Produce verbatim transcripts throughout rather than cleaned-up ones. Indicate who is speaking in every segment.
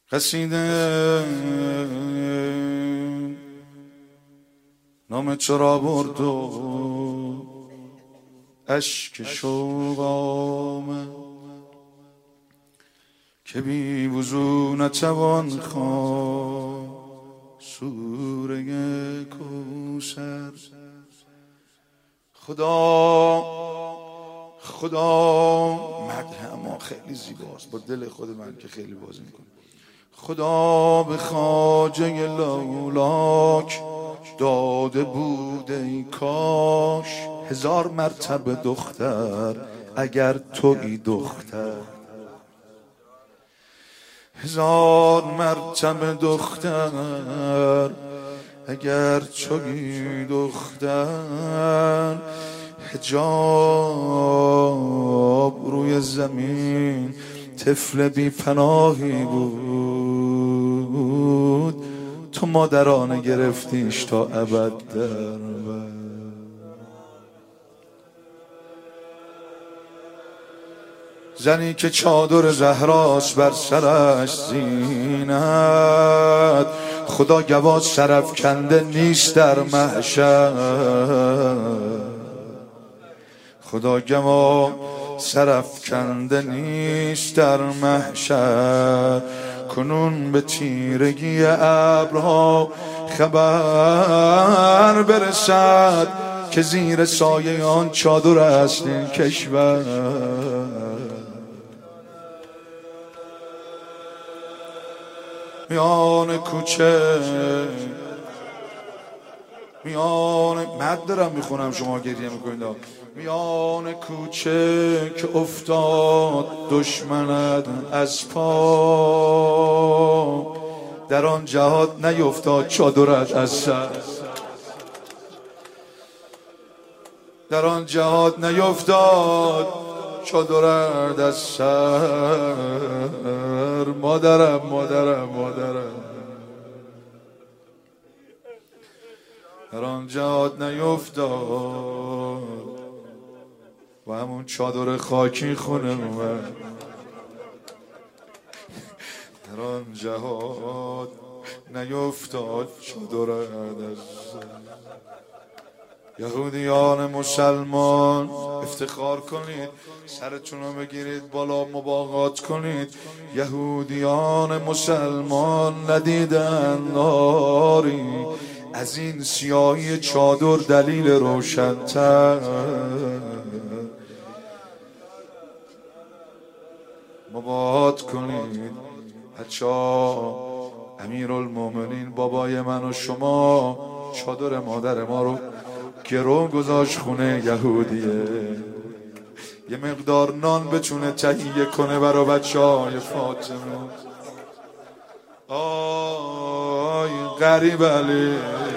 Speaker 1: قصیده نام چرا برد و اشک شوق آمد که بی وضو نتوان خواند سوره کوثر. خدا خدا مدح ما خیلی زیباست با دل خود من که خیلی بازی میکنه. خدا به خواجه لولاک داده بود ای کاش هزار مرتبه دختر اگر تویی دختر، هزار مرتبه دختر اگر تویی دختر. حجاب روی زمین طفل بی پناهی بود، تو مادرانه گرفتیش تا ابد در بر. زنی که چادر زهراست بر سرش زینت، خدا گواه سرافکنده نیست در محشر. خدا گواه سرافکنده نیست در محشر. کنون به تیرگی ابرها خبر برسد که زیر سایه آن چادر است این کشور. میان کوچه میان مد دارم میخونم شما گریه میکنید. میان کوچه که افتاد دشمنت از پا، در آن جهاد نیفتاد چادرت از سر. در آن جهاد نیفتاد چادرت از سر. مادرم مادرم مادرم در آن جهاد نیفتاد و همون چادر خاکی خونه من. در آن جهاد نیفتاد چادر از یهودیان مسلمان افتخار کنید، سرتون رو بگیرید بالا مباغات کنید. یهودیان مسلمان ندیدن ناری از این سیاهی چادر دلیل روشن‌تر. مباهات کنید بچه‌ها. امیرالمومنین بابای من و شما چادر مادر ما رو گرو گذاشت خونه یهودیه، یه مقدار نان بتونه تهیه کنه برای بچه‌های فاطمه. آی غریب علی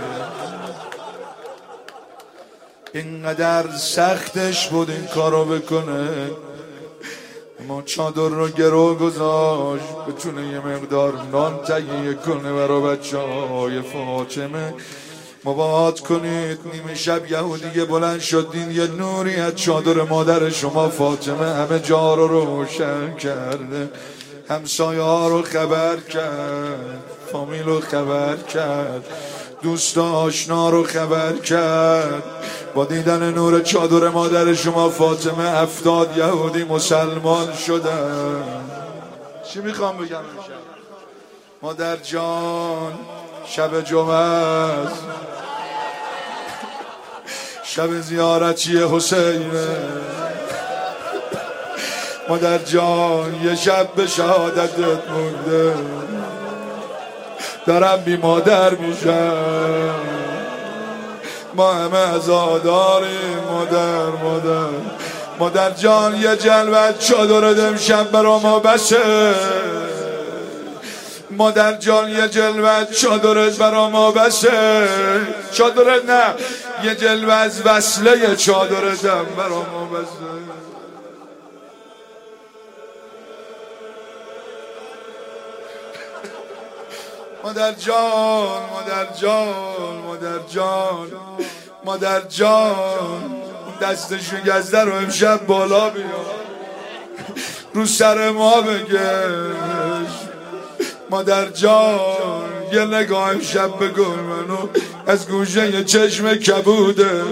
Speaker 1: اینقدر سختش بود این کارو بکنه، ما چادر رو گرو گذاشت بتونه یه مقدار نان تهیه کنه برای بچه‌های فاطمه. مباهات کنید. نیمه شب یهودیه بلند شدین، یه نوری از چادر مادر شما فاطمه همه جا رو روشن کرده. همسایه ها رو خبر کرد، فامیل رو خبر کرد، دوست آشنا رو خبر کرد. با دیدن نور چادر مادر شما فاطمه هفتاد یهودی مسلمان شدن. چی میخوام بگم امشب؟ مادر جان شب جمعه است، شب زیارتی حسینه. مادر جان یه شب به شهادتت مونده، دارم بی مادر میشم. ما همه عزاداریم مادر مادر. مادر جان یه جلوت چادرت امشب برا ما بسه. مادر جان یه جلوت چادرت برا ما بسه. چادرت نه، یه جلوه از وصله چادرتم برا ما بسه. مادر جان مادر جان مادر جان مادر جان دست شکسته رو امشب بالا بیار، رو سر ما بکش. مادر جان یه نگاه امشب بگو منو از گوشه یه چشم کبوده.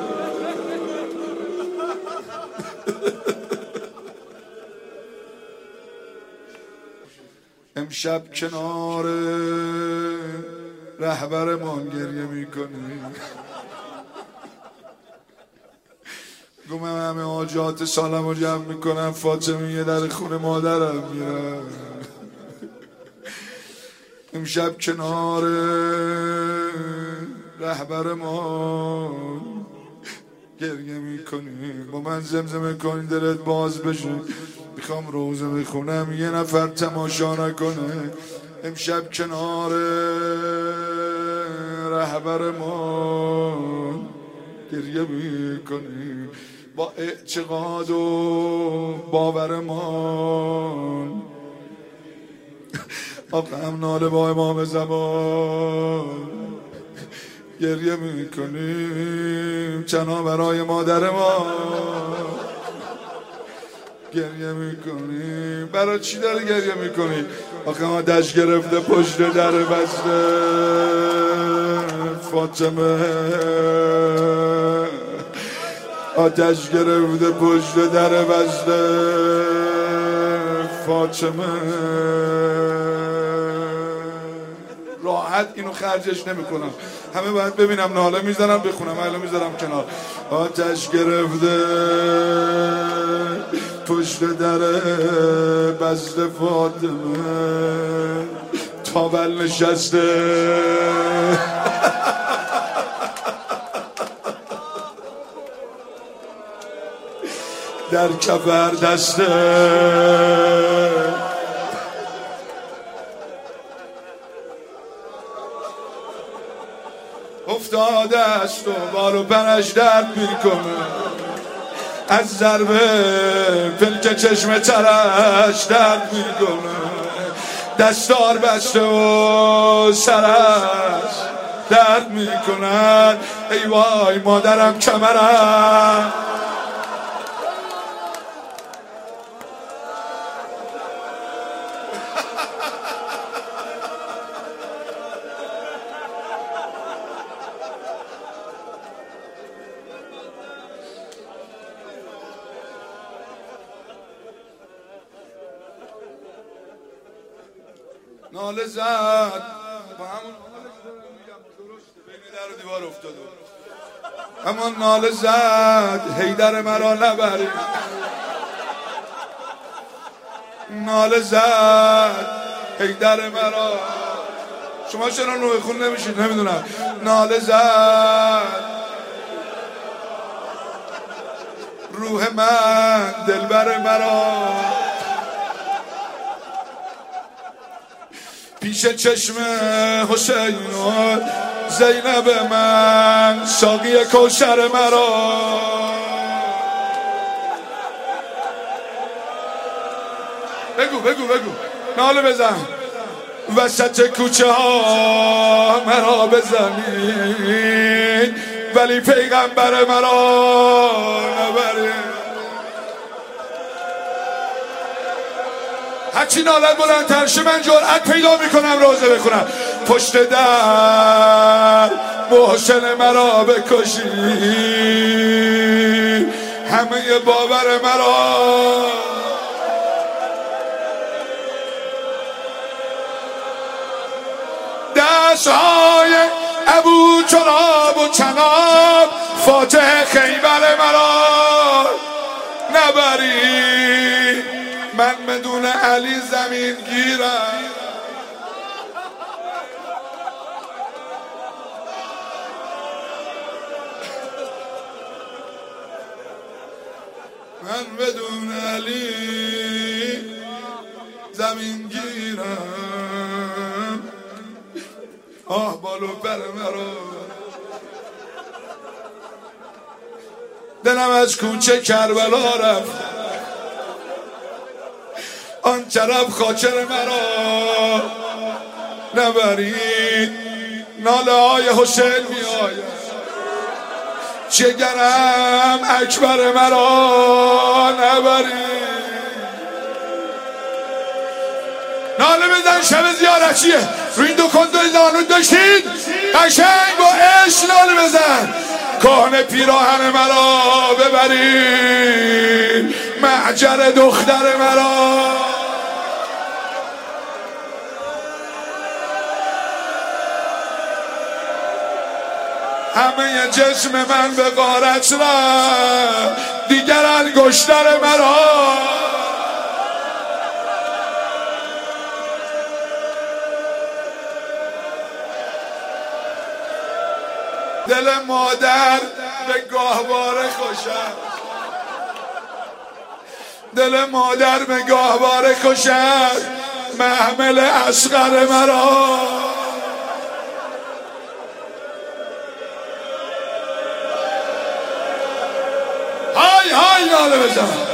Speaker 1: امشب کنار رهبرمان گریه میکنی. گومم همه حاجات سالم رو جمع میکنم، فاطمه یه در خونه مادرم میرم. امشب کنار رهبرمان گریه میکنی. با من زمزمه کنی دلت باز بشه. میخوام روزه بخونم یه نفر تماشا نکنه. امشب کنار رهبرمان گریه میکنی. با اعتقاد و باورمان آقام ناله با امام زمان گریه میکنیم. چنا برای مادر ما گریه میکنیم. برای چی داره گریه میکنی؟ آخه ما دشت گرفته پشت در بسته فاطمه، آتش گرفته پشت در بسته فاطمه. راحت اینو خرجش نمی کنم، همه باید ببینم ناله میزنم بخونم، الان میذارم کنار. آتش گرفته پشت در بسته فاطمه، تاول نشسته در کفر دسته. افتاده است و بال و پرش درد میکنه از ضربه پلک چشم ترش درد میکنه. دستار بسته و سرش درد میکنن. ای وای مادرم کمرم. ناله زد با همون بین در و دیوار افتاده. اما ناله زد حیدر مرا نبری. ناله زد حیدر مرا. شما چرا نوع خون نمیشید نمیدونم. ناله زد روح من دلبر مرا. پیش چشم حسین و زینب من ساقی کوثر مرا. بگو بگو بگو ناله بزن. وسط کوچه ها مرا بزنید ولی پیغمبر مرا نبرید. هرچی نالت بلندتر شه من جرأت پیدا میکنم روزه بخونم. پشت در محسن مرا بکشی همه باور مرا. دستهای ابو چراب و چناب فاتح خیبر مرا نبری. من بدون علی زمین گیرم. من بدون علی زمین گیرم. آه بالو پر مرا. دلم از کوچه کربلا رفت آن طرف خاطر مرا نبرید. ناله های حسین می آید جگرم اکبر مرا نبرید. ناله بزن شب زیارتیه رو این دو کندوی زانود داشتید قشنگ با عشق ناله بزن کهنه پیراهن مرا ببرید معجر دختر مرا همه جسم من به غارت رفت دیگر انگشتر مرا دل مادر به گاهواره خوشم دل مادر به گاهواره خوشم محمل اصغر مرا های های ناله بزن